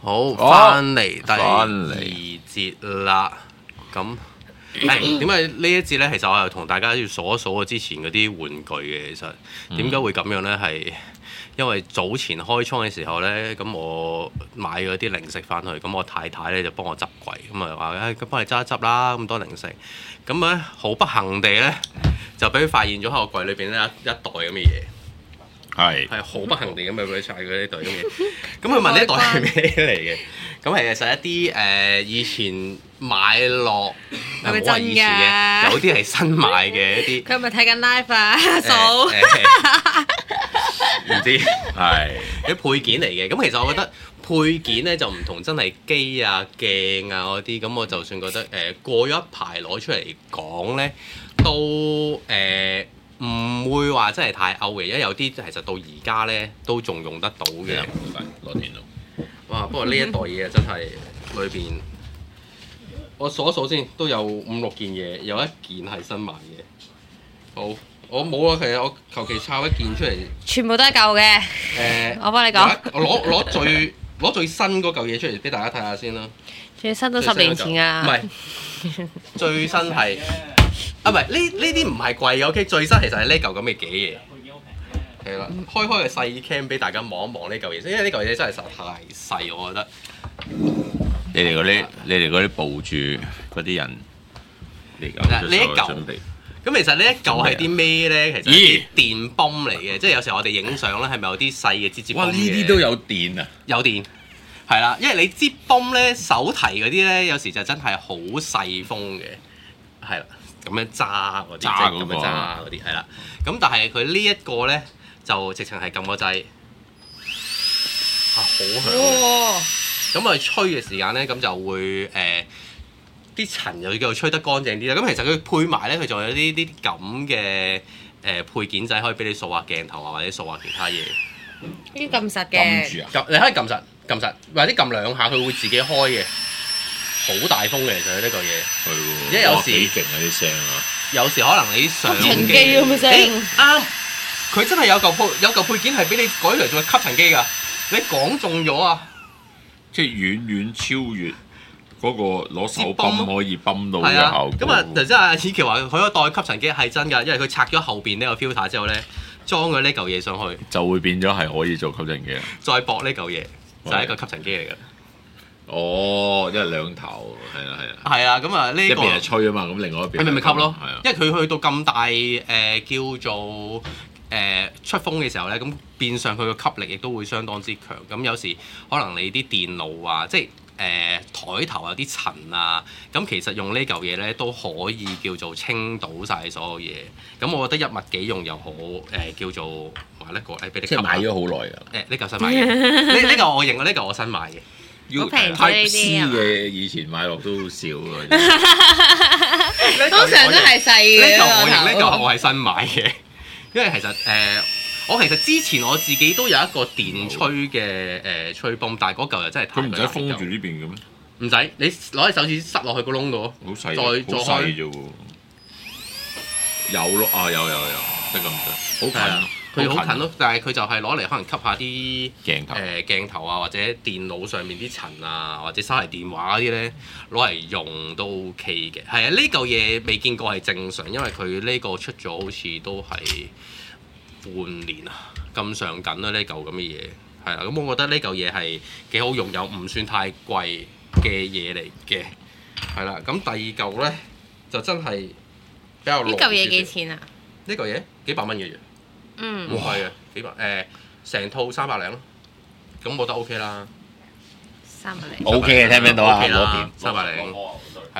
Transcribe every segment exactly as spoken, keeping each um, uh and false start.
好，翻嚟第二節啦。咁誒點解呢一節咧？其實我又同大家要數一數我之前嗰啲玩具嘅。其實點解會咁樣咧？係因為早前開倉嘅時候咧，咁我買咗啲零食翻去，咁我太太咧就幫我執櫃，咁啊話誒，咁幫你執一執啦，咁多零食。咁咧好不幸地咧，就俾佢發現咗喺個櫃裏邊咧一一袋咁嘅嘢。係係好不幸地咁樣俾佢拆咗呢袋咁嘅嘢。咁佢問呢袋係咩嚟嘅？咁係其實一啲誒、呃、以前買落係咪真嘅？ 有啲係新買嘅一啲。 佢係咪睇緊 live 啊？嫂， 唔知係啲配件嚟嘅。咁其實我覺得配件咧就唔同真係機啊鏡啊嗰啲。咁我就算覺得誒、呃、過咗一排攞出嚟講咧，都誒。呃唔會話真係太 out 嘅，因為有啲其實到而家咧都仲用得到嘅。 攞電腦。 哇！不過呢一袋嘢真係裏邊，我數一數先，都有五六件嘢，有一件係新買嘅。好，我冇啊，其實我求其抄一件出嚟。 全部都係舊嘅。誒、 呃， 我幫你講。 我攞攞最攞最新嗰嚿嘢出嚟俾大家睇下先啦。 最新都十年前啊。 唔係，最新係。啊，唔係呢呢啲唔係貴嘅 ，OK， 最新其實係呢嚿咁嘅嘅嘢。係啦，開開個細 cam 俾大家望一望呢嚿嘢先，因為呢嚿嘢真係實在太細，我覺得。 你哋嗰啲，你哋嗰啲部署嗰啲人嚟㗎。 呢一嚿。咁其實呢一嚿係啲咩咧？其實係電泵嚟嘅，即係有時候我哋影相咧，係咪有啲細嘅支支泵嘅？ 哇！呢啲都有電啊！ 有電。係啦，因為你支泵咧，手提嗰啲咧，有時就真係好細風嘅。係啦。咁樣揸嗰啲，即係咁樣揸嗰啲，係啦。咁但係佢呢一個咧，就直情係撳個掣，啊好響！咁佢吹嘅時間咧，咁就會誒啲塵又叫做吹得乾淨啲啦。咁其實佢配埋咧，佢仲有啲啲咁嘅誒配件仔，可以俾你掃下鏡頭啊，或者掃下其他嘢。 呢啲撳實嘅。 撳住啊！ 你可以撳實，撳實，或者撳兩下，佢會自己開嘅。好大風嘅其實呢個嘢， 係喎， 因為有時幾勁啊啲聲啊！ 有時可能你上吸塵機咁嘅聲， 啱，佢真係有嚿配有嚿配件係俾你改嚟做吸塵機㗎，你講中咗啊！ 即係遠遠超越嗰個攞手泵可以泵到嘅效果。 咁啊，頭先阿以喬話佢嗰袋吸塵機係真㗎，因為佢拆咗後邊呢個 filter 之後咧，裝咗呢嚿嘢上去， 就會變咗係可以做吸塵機。 再駁呢嚿嘢就係一個吸塵機嚟㗎。 哦，因為兩頭係啊係啊， 係啊，咁啊呢個一邊係吹啊嘛，咁另外一邊係咪咪吸咯？ 係啊， 因為佢去到咁大誒、呃、叫做誒、呃、出風嘅時候咧，咁變相佢個吸力亦都會相當之強。咁有時可能你啲電腦啊，即係誒台頭有啲塵啊，咁其實用呢嚿嘢咧都可以叫做清倒晒所有嘢。咁我覺得一物幾用又好誒、呃，叫做買一個誒俾你吸。 即係買咗好耐㗎。 誒呢嚿新買嘅，呢呢嚿我認，呢嚿我新買嘅。 好平啫呢 Type 啲 C 啊！ 嘅以前買落都好少㗎。 通常都係細嘅。 呢嚿我認，呢嚿我係新買嘅，因為其實誒、呃，我其實之前我自己都有一個電吹嘅誒、呃、吹泵，但係嗰嚿又真係太佢唔使封住呢邊嘅咩？ 唔使，你攞隻手指塞落去個窿度， 好細， 再再好細啫喎。有咯，啊有有有，得咁多，好近。 佢好近咯，但係佢就係攞嚟可能吸下啲鏡頭誒、 呃、鏡頭啊，或者電腦上面啲塵啊，或者手提電話嗰啲咧攞嚟用都 OK 嘅。係啊，呢嚿嘢未見過係正常，因為佢呢個出咗好似都係半年啊咁上緊啦，呢嚿咁嘅嘢係啦。咁我覺得呢嚿嘢係幾好用，又唔算太貴嘅嘢嚟嘅。係啦，咁第二嚿咧就真係比較呢嚿嘢幾錢啊？ 呢嚿嘢幾百蚊嘅嘢。 嗯， 唔係啊，幾百誒，成套三百零咯，咁我覺得 OK 啦。 三百零 OK 嘅，聽唔聽到啊？ OK 攞啦， 電三百零，係啊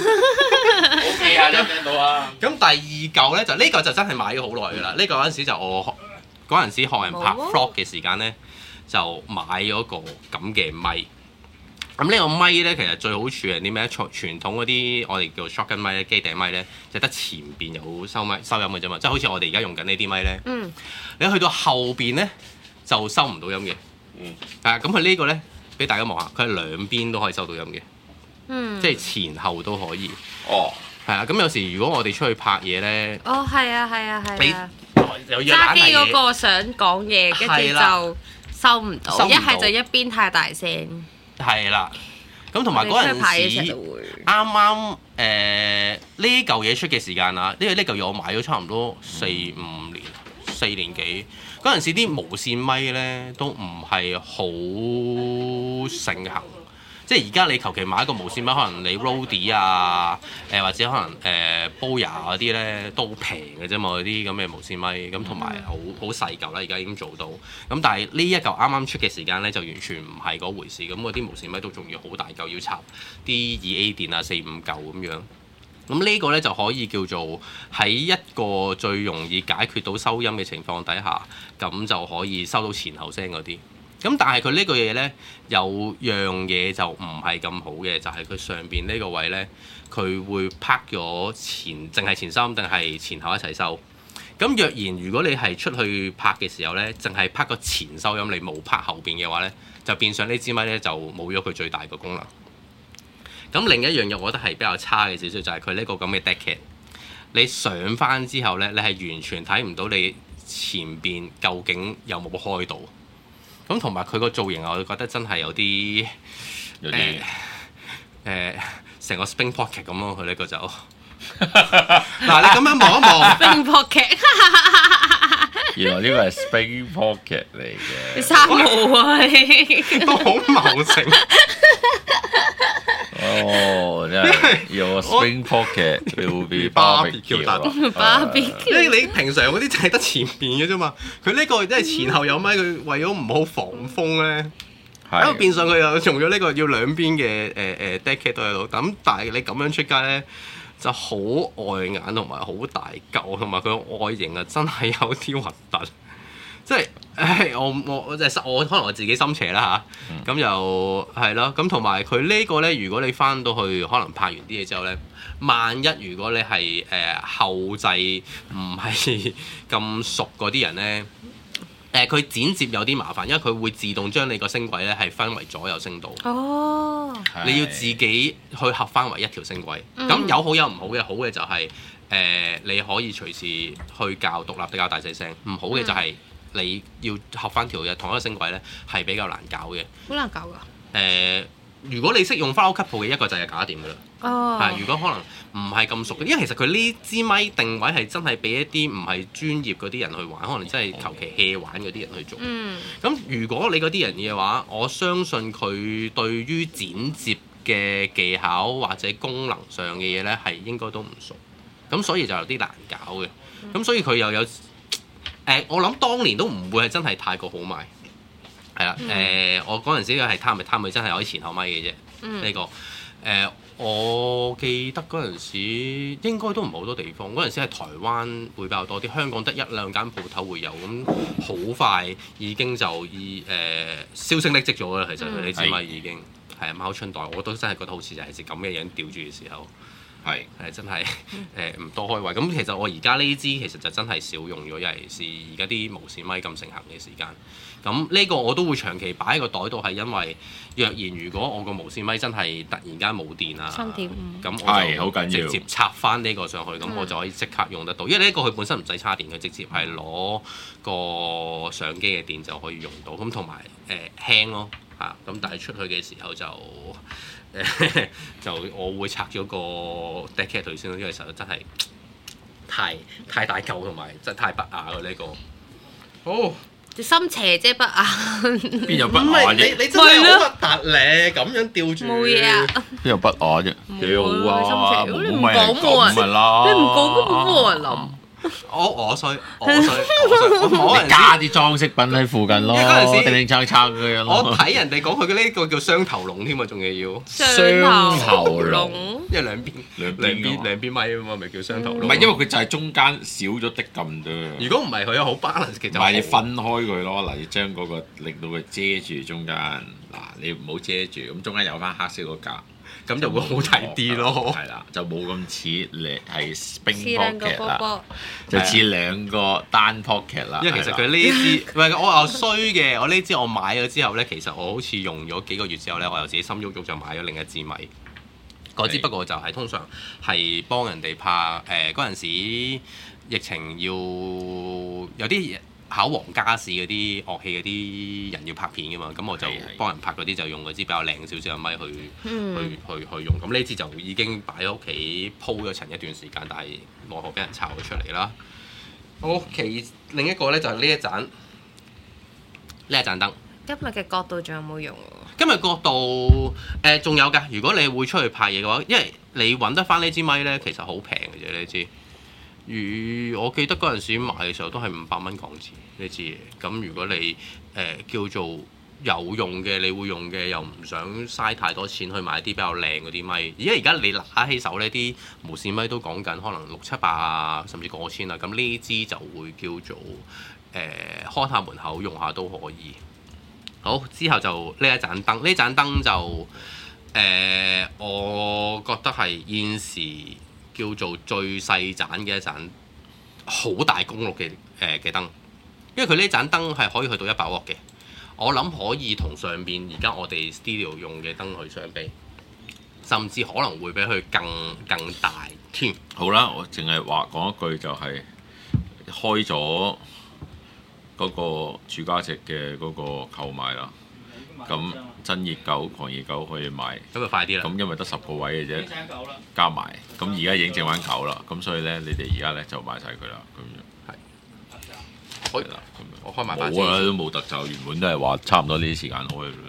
，OK 啊，聽唔聽到啊？ 咁第二嚿咧就呢嚿就真係買咗好耐㗎啦。呢嚿嗰陣時就我嗰陣時學人拍 vlog 嘅時間咧，就買咗個咁嘅咪。咁呢個咪咧，其實最好處係啲咩？傳傳統嗰啲我哋叫 shotgun 咪咧，機頂咪咧，就得前邊有收咪收音嘅啫嘛。即係好似我哋而家用緊呢啲咪咧， 嗯， 你去到後邊咧就收唔到音嘅。 嗯， 係啊，咁佢呢個咧俾大家望下，佢係兩邊都可以收到音嘅， 嗯， 即係前後都可以。 哦， 係啊，咁有時如果我哋出去拍嘢咧， 哦，係啊，係啊，係啊， 有嘢揸機嗰個個想講嘢，跟住就收唔到，一係就一邊太大聲。 係啦。咁同埋嗰陣時啱啱誒呢嚿嘢出嘅時間啊，因為呢嚿嘢我買咗差唔多四五年、四年幾。嗰陣時啲無線咪咧都唔係好盛行，即係而家你求其買一個無線咪，可能你 Rode 啊，誒、呃、或者可能誒、呃、Boya 嗰啲咧都好平嘅啫嘛，嗰啲咁嘅無線咪，咁同埋好好細嚿啦，而家已經做到。咁但係呢一嚿啱啱出嘅時間咧，就完全唔係嗰回事。咁嗰啲無線咪都仲要好大嚿，要插啲二 A 電啊，四五嚿咁樣。咁呢個咧就可以叫做喺一個最容易解決到收音嘅情況底下，咁就可以收到前後聲嗰啲。咁但係佢呢個嘢咧有樣嘢就唔係咁好嘅，就係、是、佢上邊呢個位咧，佢會拍咗前，淨係前收音定係前後一齊收。咁若然如果你係出去拍嘅時候咧，淨係拍個前收音，你冇拍後邊嘅話咧，就變相呢支咪咧就冇咗佢最大嘅功能。咁另一樣嘢，我覺得係比較差嘅少少，就係佢呢個咁嘅 deck kit。你上翻之後咧，你係完全睇唔到你前邊究竟有冇開到。咁同埋佢個造型，我覺得真係有啲有啲誒成個 spring pocket 咁咯。佢呢個就嗱，你咁樣望一望 spring pocket， 原來呢個係 spring pocket 嚟嘅。 你三毛啊，你都好茂盛。 哦，真係有 spring pocket will be barbecue 啊 barbecue， 因為你平常嗰啲就係得前邊嘅啫嘛，佢呢個即係前後有咪，佢為咗唔好防風咧，因為變相佢又用咗呢個要兩邊嘅誒誒 deck kit 都喺度。咁但係你咁樣出街咧就好礙眼同埋好大嚿，同埋佢個外形啊真係有啲核突。即係，唉，我我我即係我可能我自己心邪啦吓，咁、嗯、又係咯，咁同埋佢呢個咧，如果你翻到去可能拍完啲嘢之後咧，萬一如果你係誒、呃、後製唔係咁熟嗰啲人咧，誒、呃、佢剪接有啲麻煩，因為佢會自動將你個聲軌咧係分為左右聲道。 哦， 你要自己去合翻為一條聲軌。咁、嗯、有好有唔好嘅，好嘅就係、是、誒、呃、你可以隨時去校獨立比較大細聲，唔好嘅就係、是。嗯你要合翻條嘅同一個聲軌咧，係比較難搞嘅。 好難搞㗎。誒、 呃，如果你識用 Final Cut Pro 嘅一個就係搞掂㗎啦。哦。係，如果可能唔係咁熟嘅，因為其實佢呢支咪定位係真係俾一啲唔係專業嗰啲人去玩，可能真係求其 hea 玩嗰啲人去做。嗯。咁如果你嗰啲人嘅話，我相信佢對於剪接嘅技巧或者功能上嘅嘢咧，係應該都唔熟。咁所以就有啲難搞嘅。咁、嗯、所以佢又有。誒、呃，我諗當年都唔會係真係太過好賣，係啦。誒、嗯呃，我嗰陣時係貪咪貪佢真係可以前後咪嘅啫。呢、嗯這個誒、呃，我記得嗰陣時應該都唔係好多地方。嗰陣時喺台灣會比較多啲，香港得一兩間鋪頭會有。咁好快已經就以誒銷聲匿跡咗啦。其實佢呢支咪已經係貓春袋，我都真係覺得好似就係隻咁嘅樣吊住嘅時候。係係真係誒唔多開胃，咁其實我而家呢支其實就真係少用咗，尤其是而家啲無線咪咁盛行嘅時間。咁呢個我都會長期擺喺個袋度，係因為若然如果我個無線咪真係突然間冇電啊，三點五，咁我就直接插翻呢個上去，咁、嗯、我就可以即刻用得到。因為呢個佢本身唔使叉電，佢直接係攞個相機嘅電就可以用到。咁同埋誒輕咯嚇，咁但係出去嘅時候就。就我會拆咗個 deck kit 佢先咯，因為實在真係太太大嚿同埋真係太不雅嘅呢個。好， 隻心邪啫不雅。 邊有不雅啫？ 你你真係好核突咧，咁樣吊住。冇嘢啊。邊有不雅啫？幾好啊！ 你唔講冇人，你唔講都冇人諗。 我我衰，我衰，我衰。 你加啲裝飾品喺附近咯，叮叮撐撐咁樣咯。 我睇人哋講佢嘅呢個叫雙頭龍添啊，仲係要雙頭龍， 因為兩邊兩邊兩邊咪啊嘛，咪叫雙頭龍。 唔係，因為佢就係中間少咗啲咁多。 如果唔係佢有好 balance 其實。 唔係你分開佢咯，嗱，要將嗰個令到佢遮住中間。嗱，你唔好遮住，咁中間有翻黑色嗰格。 咁就會好睇啲咯， 係啦，就冇咁似你係 spring pocket 啦，就似兩個單 pocket 啦。 因為其實佢呢支，唔係我又衰嘅，我呢支我買咗之後咧，其實我好似用咗幾個月之後咧，我又自己心喐喐就買咗另一支咪。嗰支不過就係通常係幫人哋拍誒嗰陣時疫情要有啲考皇家試嗰啲樂器嗰啲人要拍片噶嘛，咁我就幫人拍嗰啲就用嗰支比較靚少少嘅咪去、嗯、去去去用。咁呢支就已經擺喺屋企鋪咗層一段時間，但係奈何俾人抄咗出嚟啦。好，其另一個咧就係呢一盞呢一盞燈。 今日嘅角度仲有冇用？ 今日角度誒仲有㗎。如果你會出去拍嘢嘅話，因為你揾得翻呢支咪咧，其實好平嘅啫呢支。如我記得嗰陣時買嘅時候都係五百蚊港紙呢支嘢。咁如果你誒、呃、叫做有用嘅，你會用嘅，又唔想嘥太多錢去買啲比較靚嗰啲咪。而家而家你拿起手呢啲無線咪都講緊可能六七百啊，甚至過千啊。咁呢支就會叫做誒、呃、開下門口用下都可以。好，之後就呢一盞燈，呢盞燈就誒、呃，我覺得係現時叫做最細盞嘅一盞好大功率嘅誒嘅燈，因為佢呢盞燈係可以去到一百瓦嘅，我諗可以同上邊而家我哋 studio 用嘅燈去相比，甚至可能會比佢更更大添。 好啦，我淨係話講一句就係、是、開咗嗰個主家席嘅嗰個購買啦，咁真熱狗、狂熱狗可以買， 咁就快啲啦。 咁因為得十個位嘅啫，加埋，咁而家已經剩翻九啦，咁所以咧，你哋而家咧就買晒佢啦，咁樣。係。可以啦，咁樣。我開埋翻先。冇啊，都冇特就，原本都係話差唔多呢啲時間開嘅。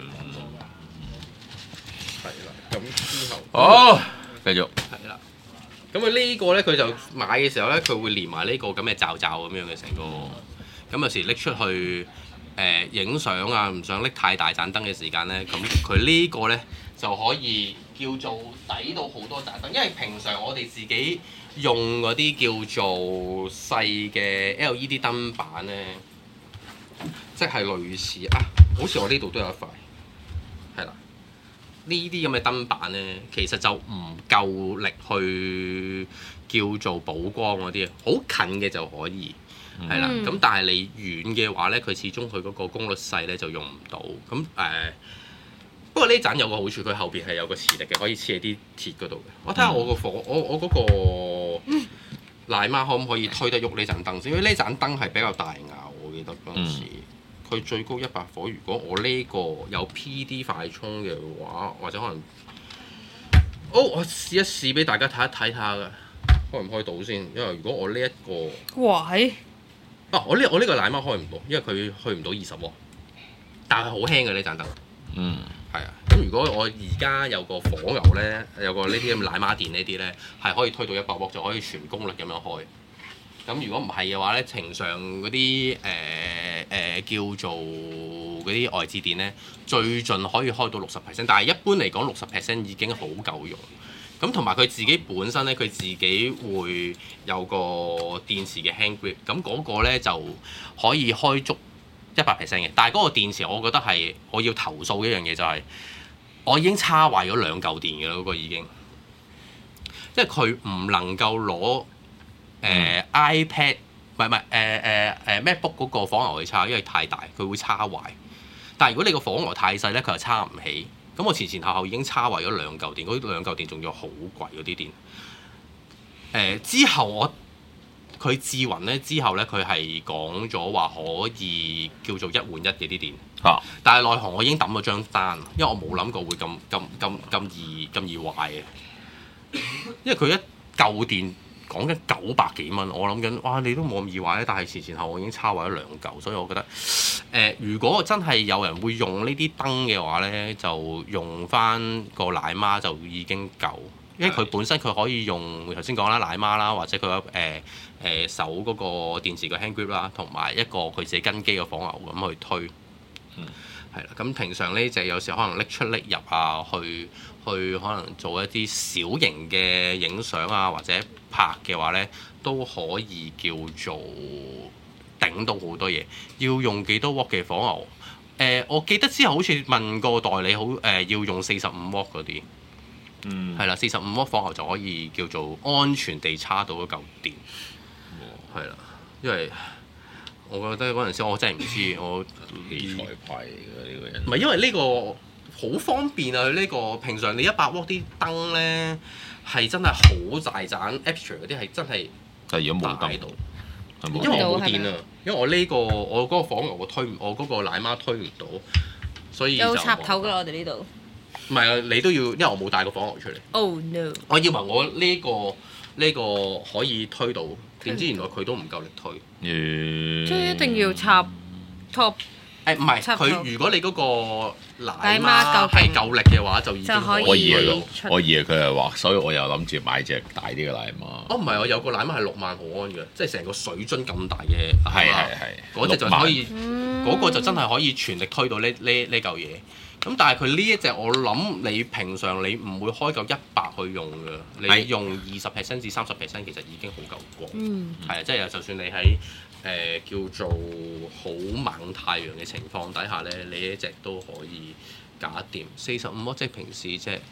係啦，咁之後。好，繼續。係啦。咁佢呢個咧，佢就買嘅時候咧，佢會連埋呢個咁嘅罩罩咁樣嘅成個。咁有時拎出去誒影相啊，唔想拎太大盞燈嘅時間咧，咁佢呢個咧就可以叫做抵到好多盞燈，因為平常我哋自己用嗰啲叫做細嘅 L E D 燈板咧，即係類似啊，好似我呢度都有一塊，係啦，呢啲咁嘅燈板咧，其實就唔夠力去叫做補光嗰啲，好近嘅就可以。係啦，咁、嗯、但係你遠嘅話咧，佢始終佢嗰個功率細咧就用唔到。咁誒、呃，不過呢盞有個好處，佢後邊係有個磁力嘅，可以黐喺啲鐵嗰度嘅。我睇下我個火，我我嗰個奶媽可唔可以推得喐呢盞燈先？因為呢盞燈係比較大咬，我記得嗰陣時，佢、嗯、最高一百火。如果我呢個有 P D 快充嘅話，或者可能，哦，我試一試俾大家睇一睇下嘅，開唔開到先？因為如果我呢、這、一個， 哇係〜 啊！我呢我呢個奶媽開唔到，因為佢去唔到二十喎，但係好輕嘅呢盞燈。嗯，係啊。咁如果我而家有個火牛咧，有個呢啲咁奶媽電呢啲咧，係可以推到一百瓦就可以全功率咁樣開。咁如果唔係嘅話咧，平常嗰啲誒誒叫做嗰啲外置電咧，最盡可以開到六十 percent， 但係一般嚟講六十 percent 已經好夠用。咁同埋佢自己本身咧，佢自己會有個電池嘅 hand grip，咁嗰個咧就可以開足一百 percent 嘅。但係嗰個電池，我覺得係我要投訴一樣嘢就係、是，我已經叉壞咗兩嚿電嘅啦，嗰、那個已經，因為佢唔能夠攞誒、呃嗯、iPad 唔係唔係誒誒誒 MacBook 嗰個火牛去叉，因為太大，佢會叉壞。但係如果你個火牛太細咧，佢又叉唔起。咁我前前後後已經叉壞咗兩嚿電，嗰兩嚿電仲要好貴嗰啲電。誒、呃、之後我佢智雲咧，之後咧佢係講咗話可以叫做一換一嘅啲電。啊！但係奈何我已經抌咗張單，因為我冇諗過會咁咁咁咁易咁易壞嘅。因為佢一嚿電講緊九百幾蚊，我諗緊哇你都冇咁易壞咧，但係前前後我已經叉壞咗兩嚿，所以我覺得。誒、呃，如果真係有人會用呢啲燈嘅話咧，就用翻個奶媽就已經夠，因為佢本身佢可以用頭先講啦奶媽啦，或者佢有誒誒手嗰個電池個 hand grip 啦，同埋一個佢自己跟機嘅火牛咁去推，嗯，係啦。咁平常呢就有時可能拎出拎入啊，去去可能做一啲小型嘅影相啊，或者拍嘅話咧，都可以叫做。頂到好多嘢，要用幾多瓦嘅火牛？誒、呃，我記得之後好似問過代理好，誒、呃、要用四十五瓦嗰啲，嗯，係啦，四十五瓦火牛就可以叫做安全地叉到一嚿電，係啦、哦，因為我覺得嗰陣時我真係唔知我器材派嚟嘅呢個人， 唔係因為呢個好方便啊！呢、呢個平常你一百瓦啲燈咧係真係好大盞 extra 嗰啲係真係， 但係如果冇燈喺度。 因為我冇電啊，因為我呢個我嗰個房我推唔，我嗰個奶媽推唔到，所以就有插頭㗎，我哋呢度。 唔係啊，你都要，因為我冇帶個房牛出嚟。 Oh no！ 我以為我呢個呢個可以推到，點知原來佢都唔夠力推。 即係一定要插 top。 誒唔係，佢如果你嗰個奶媽係夠力嘅話，就已經可以。 我以為我以為佢係話，所以我又諗住買隻大啲嘅奶媽。 哦唔係，我有個奶媽係六萬毫安嘅，即係成個水樽咁大嘅。 係係係。 嗰隻就可以，嗰個就真係可以全力推到呢呢呢嚿嘢。咁但係佢呢一隻，我諗你平常你唔會開夠一百去用嘅，你用二十 percent 至三十 percent 其實已經好夠光。嗯。係啊，即係就算你喺誒、呃、叫做好猛太陽嘅情況底下咧，你呢隻都可以搞掂。四十五瓦即係平時即係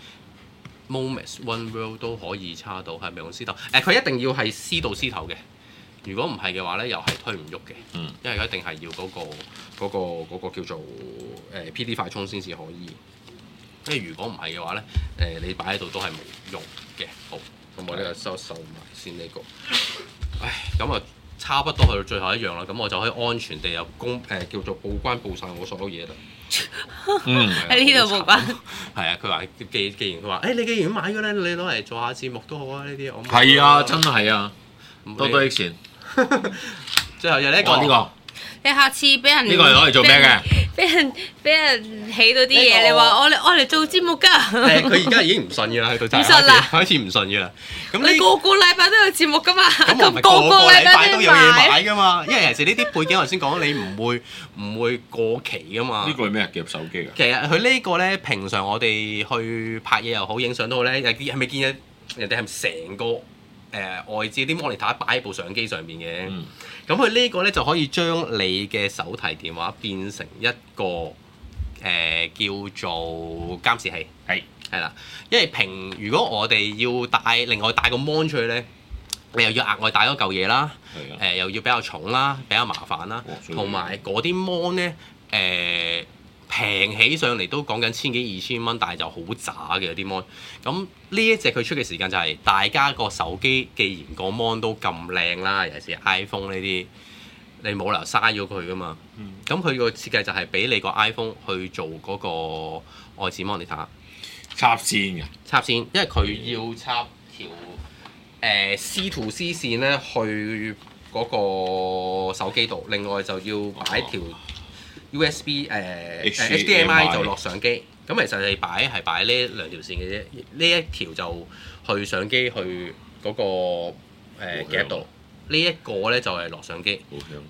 Momex One World 都可以叉到，係咪用絲頭？誒、呃，佢一定要係絲到絲頭嘅。如果唔係嘅話咧，又係推唔喐嘅，嗯、因為佢一定係要嗰、嗰個嗰、嗰個嗰個、叫做誒、呃、P D 快充先至可以。因為如果唔係嘅話咧，誒、呃、你擺喺度都係冇用嘅。好，咁我呢個收收埋先呢、呢個。唉，咁啊差不多去到最後一樣啦，咁我就可以安全地有公誒、呃、叫做報關報晒我所有嘢啦。 嗯，喺呢度報關。 係啊，佢話既既然佢話，誒、欸、你既然買咗咧，你攞嚟做下節目都好啊，呢啲我。 係啊，真係啊，多多益善。 最後就呢一個， 呢個你下次俾人呢個係攞嚟做咩嘅？ 俾人俾人起到啲嘢，你話我我嚟做節目㗎。 誒，佢而家已經唔信㗎啦，喺度唔信啦， 開始唔信㗎啦。咁你個個禮拜都有節目㗎嘛？ 咁我唔係個個禮拜都有嘢買㗎嘛？因為尤其是呢啲背景，我頭先講你唔會唔會過期㗎嘛。 呢個係咩？夾手機㗎？ 其實佢呢個咧，平常我哋去拍嘢又好，影相都好咧，有啲係咪見人人哋係成個？誒、呃、外置啲 monitor 擺喺部相機上邊嘅，咁佢、嗯、呢個咧就可以將你嘅手提電話變成一個誒、呃、叫做監視器，係係啦。因為平如果我哋要帶另外帶個 mon 出去咧，你又要額外帶嗰嚿嘢啦，誒的、呃、又要比較重啦，比較麻煩啦，同埋嗰啲 mon 咧誒。平起上嚟都講緊千幾二千蚊，但係就好渣嘅啲 mon。咁呢一隻佢出嘅時間就係大家個手機，既然個 mon 都咁靚啦，尤其是 iPhone 呢啲，你冇理由嘥咗佢噶嘛。咁佢個設計就係俾你個 iPhone 去做嗰個外置 monitor 插線嘅， 插線，因為佢要插條誒、呃、C to C 線咧去嗰個手機度，另外就要擺條。U S B 誒、呃、H D M I 就落相機，咁其實你擺係擺呢兩條線嘅啫，呢一條就去相機去嗰、嗰個誒、呃、夾度，呢一個咧就係落相機。好香。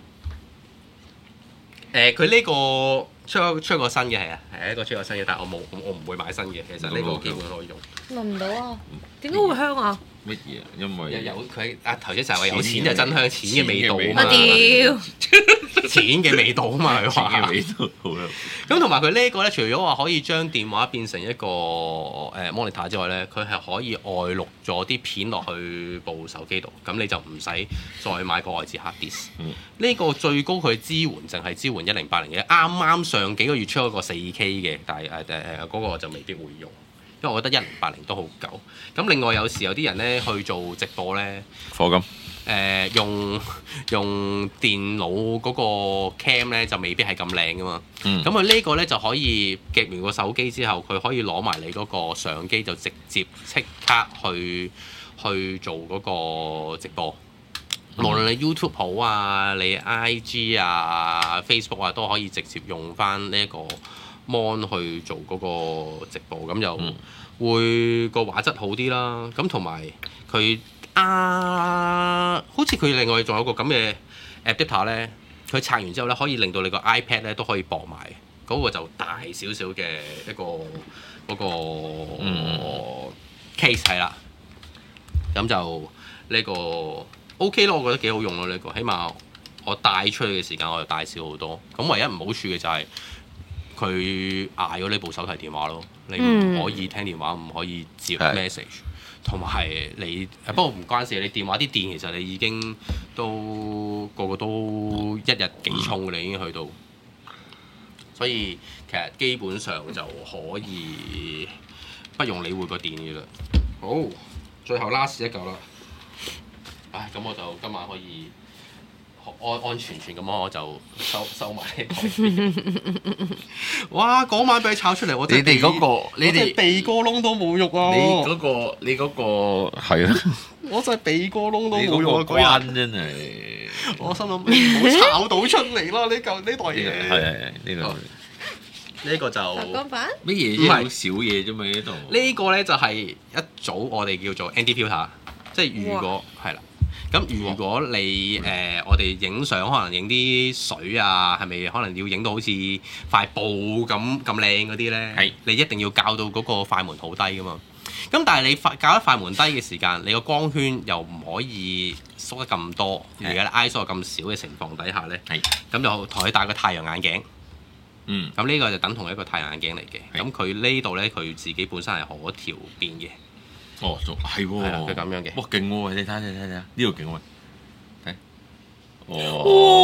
誒，佢呢個出出個新嘅係啊，係一個出個新嘅，但係我冇，我唔會買新嘅。其實呢個基本可以用。 聞唔到啊？點解會香啊？ 乜嘢？因為有佢啊頭先成日話有錢就真香，錢嘅味道啊嘛。 屌！ 錢嘅味道啊嘛，佢話。 錢嘅味道好香。 咁同埋佢呢個咧，除咗話可以將電話變成一個誒 monitor 之外咧，佢係可以外錄咗啲片落去部手機度，咁你就唔使再買個外置 hard disk。呢、嗯、個最高佢支援淨係支援一零八零嘅，啱啱上幾個月出咗個四 K 嘅，但係誒誒誒嗰個就未必會用。因為我覺得一零八零都好夠。咁另外有時有啲人咧去做直播咧， 課金誒用用電腦嗰個 cam 咧就未必係咁靚噶嘛。咁佢、嗯、呢個咧就可以夾完個手機之後，佢可以攞埋你嗰個相機就直接即刻去去做嗰個直播。嗯、無論你 YouTube 好啊，你 I G 啊、Facebook 啊都可以直接用翻呢一個 mon 去做嗰個直播，咁就會個畫質好啲啦。咁同埋佢啊，好似佢另外仲有個咁嘅 adapter 咧，佢拆完之後咧可以令到你個 iPad 咧都可以駁埋，嗰、嗰個就大少少嘅一個嗰、嗰個、嗯、case 係啦。咁就呢個 OK 咯，我覺得幾好用咯呢、呢個，起碼我帶出去嘅時間我就帶少好多。咁唯一唔好處嘅就係、係。佢嗌咗呢部手提電話咯，你唔可以聽電話，唔可以接 message，同埋你不過唔關事，你電話啲電其實你已經都個個都一日幾充嘅啦，已經去到，所以其實基本上就可以不用理會個電嘅啦。好，最後 last 一嚿啦，唉，咁我就今晚可以安安全全咁樣我就收收埋喺台邊。哇！嗰晚俾佢炒出嚟，我你哋嗰個，你哋鼻哥窿都冇肉啊！ 你嗰個，你嗰個係啊！ 我真係鼻哥窿都你冇肉啊！ 嗰個嗰關真係， 我心諗唔好炒到出嚟啦！呢嚿呢袋嘢。 係係係呢度呢個就手工板乜嘢啫？好少嘢啫嘛呢度。 呢個咧就係一組我哋叫做 N D filter，即係如果係啦。咁如果你誒、呃、我哋影相，可能影啲水啊，係咪可能要影到好似塊布咁咁靚嗰啲咧？ 係你一定要校到嗰個快門好低噶嘛。咁但係你校得快門低嘅時間，你個光圈又唔可以縮得咁多，而家 I S O 咁少嘅情況底下咧， 係咁就同佢戴個太陽眼鏡。 嗯， 咁呢個就等同一個太陽眼鏡嚟嘅。咁佢呢度咧，佢自己本身係可調變嘅。 哦，係喎， 係啦，佢咁樣嘅。 哇，勁喎！你睇睇睇睇，呢度勁喎，睇，哦，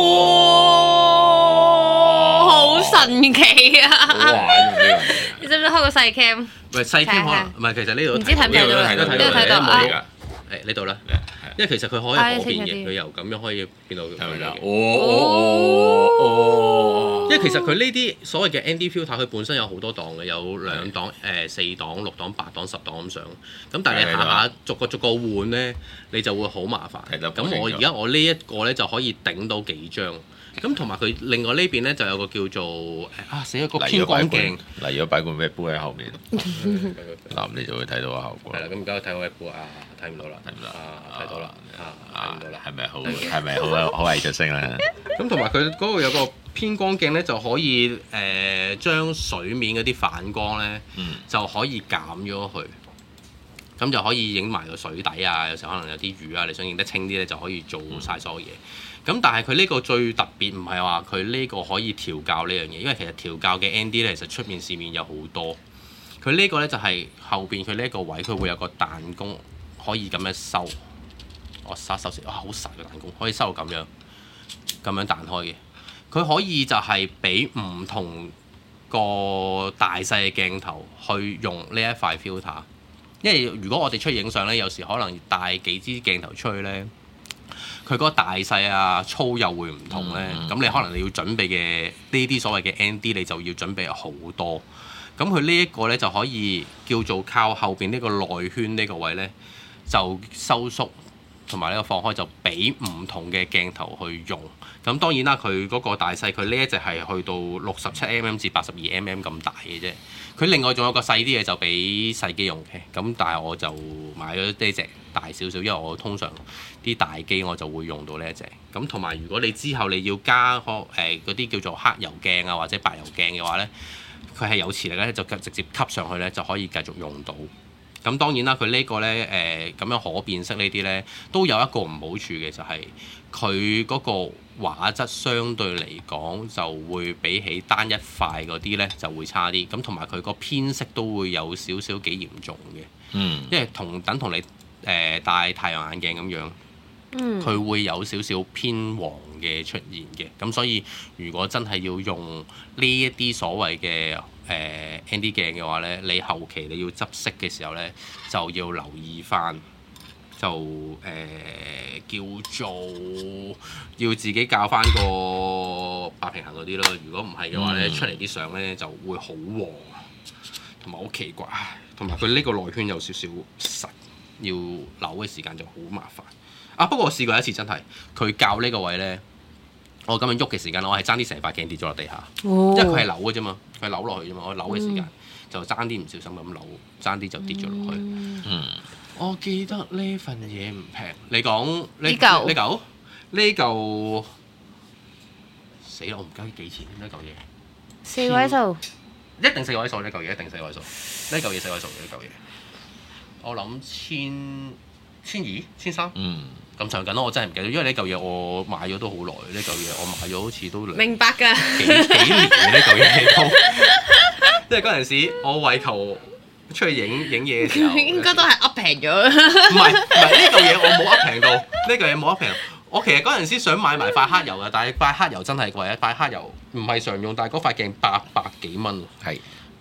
好神奇啊！ 哇！ 你知唔知開個細 cam？ 唔係細 cam 可能，唔係其實呢度唔知睇唔睇到啦？ 呢度呢度睇到啊！ 誒呢度啦，因為其實佢可以可變嘅，佢由咁樣可以變到咁樣。 哦哦哦！ 因為其實佢呢啲所謂嘅 N D filter，佢本身有好多檔嘅，有兩檔、誒四檔、六檔、八檔、十檔咁上。咁但係你下下逐個逐個換咧，你就會好麻煩。咁我而家我呢一個咧就可以頂到幾張。咁同埋佢另外呢邊咧就有個叫做啊死咗個偏光鏡， 嚟咗擺罐咩杯喺後面，嗱你就會睇到個效果。 係啦，咁而家睇我嘅杯啊，睇唔到啦，睇唔到啊，睇到啦，啊睇唔到啦， 係咪好係咪好好藝術性咧？ 咁同埋佢嗰度有個偏光鏡咧，就可以誒將水面嗰啲反光咧，就可以減咗佢。咁就可以影埋個水底啊，有時候可能有啲魚啊，你想影得清啲咧，就可以做晒所有嘢。咁但係佢呢個最特別唔係話佢呢個可以調校呢樣嘢，因為其實調校嘅 N D 咧，其實出面市面有好多。佢呢個咧就係後邊佢呢一個位，佢會有個彈弓可以咁樣收。我收收先，哇好實嘅彈弓，可以收到咁樣咁樣彈開嘅。佢可以就係俾唔同個大細嘅鏡頭去用呢一塊 filter。因為如果我哋出去影相咧，有時可能帶幾支鏡頭出去咧，佢嗰個大細啊粗又會唔同咧。咁、嗯、你可能你要準備嘅呢啲所謂嘅 N D，你就要準備好多。咁佢呢一個咧就可以叫做靠後邊呢個內圈呢個位咧，就收縮同埋呢個放開，就俾唔同嘅鏡頭去用。咁當然啦，佢嗰個大細，佢呢一隻係去到六十七 mm 至八十二 mm 咁大嘅啫。佢另外仲有個細啲嘢就俾細機用嘅，咁但係我就買咗呢隻大少少，因為我通常啲大機我就會用到呢一隻。咁同埋如果你之後你要加嗰啲叫做黑油鏡啊或者白油鏡嘅話呢，佢係有磁力咧，就直接吸上去呢就可以繼續用到。咁當然啦，佢呢個呢，誒、呃、咁樣可變色呢啲呢，都有一個唔好處嘅，就係佢嗰個畫質相對嚟講就會比起單一塊嗰啲呢就會差啲。咁同埋佢個偏色都會有少少幾嚴重嘅。嗯，因為同等同你誒、呃、戴太陽眼鏡咁樣，佢、嗯、會有少少偏黃嘅出現嘅。咁所以如果真係要用呢一啲所謂嘅誒、呃、N D 鏡嘅話咧，你後期你要執色嘅時候咧，就要留意翻，就誒、呃、叫做要自己校翻個白平衡嗰啲咯。如果唔係嘅話咧，嗯、出嚟啲相咧就會好黃，同埋好奇怪，同埋佢呢個內圈有少少實，要扭嘅時間就好麻煩。啊，不過我試過一次真係，佢校呢個位咧。我咁樣喐嘅時間，我係爭啲成塊鏡跌咗落地下，哦、因為佢係扭嘅啫嘛，佢係扭落去啫嘛。我扭嘅時間、嗯、就爭啲唔小心咁扭，爭啲就跌咗落去。嗯，我記得呢份嘢唔平，你講呢嚿呢嚿呢嚿死啦！我唔記得幾錢呢嚿嘢， 四位數， 一定四位數呢嚿嘢，一定四位數，呢嚿嘢四位數呢嚿嘢，我諗千千二千三。嗯。咁長緊咯，我真係唔記得，因為呢嚿嘢我買咗都好耐，呢嚿嘢我買咗好似都明白㗎幾幾年嘅呢嚿嘢都，即係嗰陣時我為求出去影影嘢嘅時候， 應該都係 up 平咗。 唔係唔係呢嚿嘢我冇 up 平到，呢嚿嘢冇 up 平。我其實嗰陣時想買埋塊黑油嘅，但係塊黑油真係貴啊！塊黑油唔係常用，但係嗰塊鏡八百幾蚊，係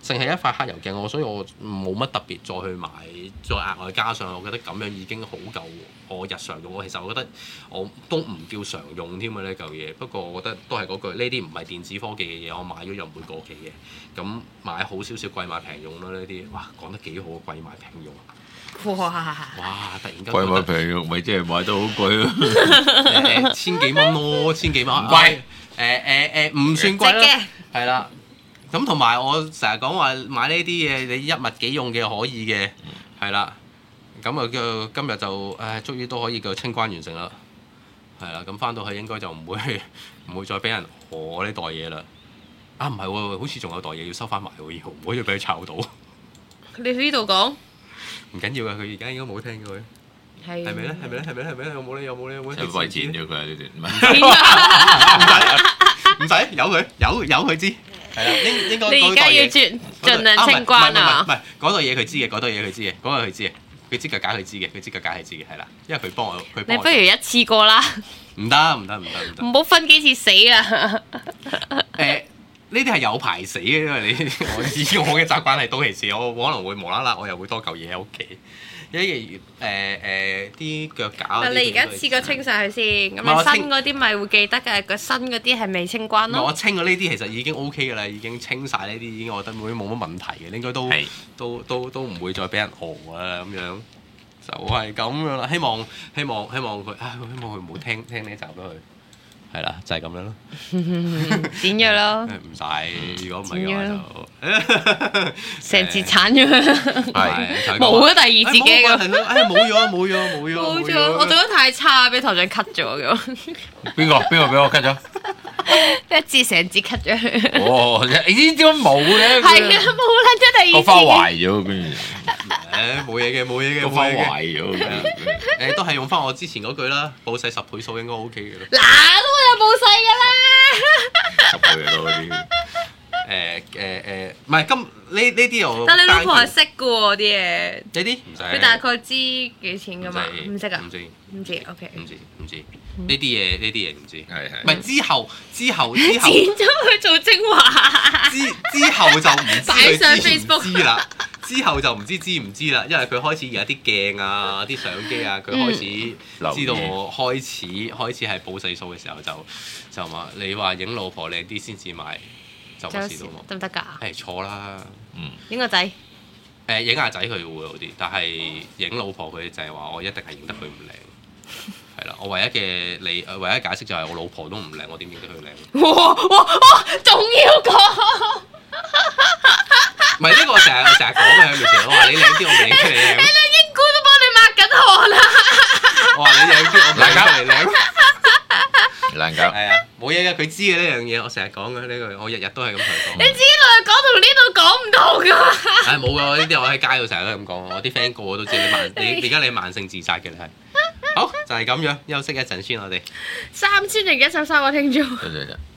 淨係一塊黑油鏡，我所以我冇乜特別再去買，再額外加上，我覺得咁樣已經好夠我日常用。我其實我覺得我都唔叫常用添啊呢嚿嘢。不過我覺得都係嗰句，呢啲唔係電子科技嘅嘢，我買咗又唔會過期嘅。咁買好少少，貴買平用啦呢啲。哇，講得幾好，貴買平用。 哇！ 哇！突然間貴買平用，咪即係買到好貴咯。 誒千幾蚊咯，千幾蚊唔貴。誒誒誒唔算貴啦，係啦。咁同埋我成日講話買呢啲嘢，你一物幾用嘅可以嘅，係啦。咁啊叫今日就誒，終於都可以叫清關完成啦。係啦，咁翻到去應該就唔會唔會再俾人餓呢袋嘢啦。啊唔係喎，好似仲有袋嘢要收翻埋喎，要唔可以俾佢炒到。 你喺呢度講？ 唔緊要嘅，佢而家應該冇聽過嘅。係係咪咧？係咪咧？係咪咧？係咪咧？有冇咧？有冇咧？有冇咧？ 就為錢咗佢啊！呢段唔使唔使，由佢由由佢知。係啦，應應該你而家要盡盡量清關啊！ 唔係嗰袋嘢佢知嘅，嗰袋嘢佢知嘅，嗰個佢知嘅，佢知腳架佢知嘅，佢知腳架係知嘅，係啦，因為佢幫我，佢幫我。 你不如一次過啦！ 唔得唔得唔得唔得！ 唔好分幾次死啊！ 誒，呢啲係有排死嘅，因為你我以我嘅習慣係到期時，我可能會無啦啦，我又會多嚿嘢喺屋企。因為誒誒啲腳架。 但你而家試過清晒佢先，咁你新嗰啲咪會記得嘅，個新嗰啲係未清關咯。 我清咗呢啲其實已經 O K 嘅啦，已經清晒呢啲，已經我覺得冇冇乜問題嘅，應該都都都都唔會再俾人餓啊咁樣，就係咁樣啦。希望希望希望佢啊，希望佢唔好聽聽呢集咯佢。係啦，就係咁樣咯。 剪咗咯。 唔使，如果唔係嘅話就成字鏟咗。 係冇咗第二自己嘅。哎冇咗冇咗冇咗。 冇咗，我做得太差，俾台長 cut 咗嘅。 邊個邊個俾我 cut 咗？ 一字成字 cut 咗。 哦，你知點解冇咧？ 係啊，冇撚咗第二字。 個花壞咗，跟住。 誒冇嘢嘅冇嘢嘅。 個花壞咗。 誒都係用翻我之前嗰句啦，報細十倍數應該 O K 嘅啦。 嗱都有報細㗎啦。 十倍多啲。 誒誒誒，唔係今呢呢啲我。 但你老婆係識嘅喎啲嘢。 呢啲唔使。 佢大概知幾錢㗎嘛？唔識啊？ 唔知。 唔知 OK。 唔知唔知。呢啲嘢呢啲嘢唔知。 係係。 唔係之後之後之後。 剪咗佢做精華。 之之後就唔知擺上佢知唔 Facebook 知啦。之後就唔知知唔知啦，因為佢開始有啲鏡啊、啲相機啊，佢開始知道我開始開始係報細數嘅時候就就話你話影老婆靚啲先至買，就冇事都冇。 得唔得㗎？ 係錯啦。 嗯。 影個仔。 誒影下仔佢會好啲，但係影老婆佢就係話我一定係影得佢唔靚。係啦，我唯一嘅你唯一解釋就係我老婆都唔靚，我點影得佢靚？ 哇哇哇！仲要講。 唔係呢個成日成日講嘅喺面前，我話你靚啲，我咪影出嚟靚。 你兩英姑都幫你抹緊汗啦！ 我話你靚啲，我咪影出嚟靚。 難搞。 係啊，冇嘢嘅，佢知嘅呢樣嘢，我成日講嘅呢句，我日日都係咁同佢講。 你自己同佢講同呢度講唔同㗎嘛？ 唉冇㗎，呢啲我喺街度成日都咁講，我啲 friend 個個都知你慢，你而家你慢性自殺嘅你係。好，就係咁樣，休息一陣先，我哋。 三千零一十三個聽眾。 對對對。